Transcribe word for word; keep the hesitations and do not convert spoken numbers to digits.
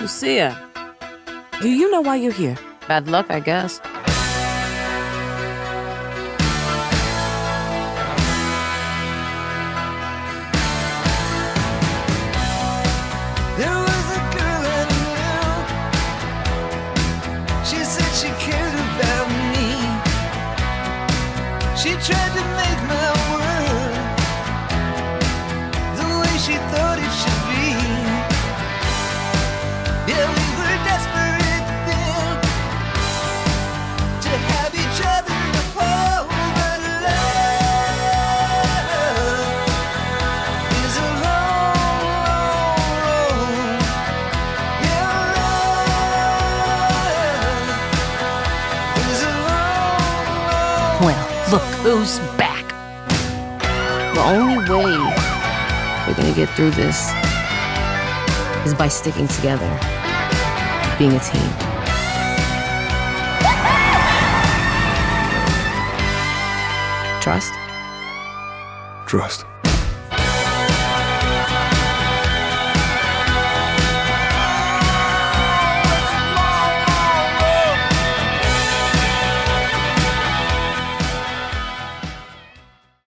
Lucia, do you know why you're here? Bad luck, I guess. There was a girl I knew. She said she cared about me. She tried to make my world the way she thought it should be. Yeah, we were desperate then to have each other to hold, but love is a long, long road. Yeah, love is a long, long Well, look who's back. The only way we're gonna get through this is by sticking together, being a team. Trust? Trust.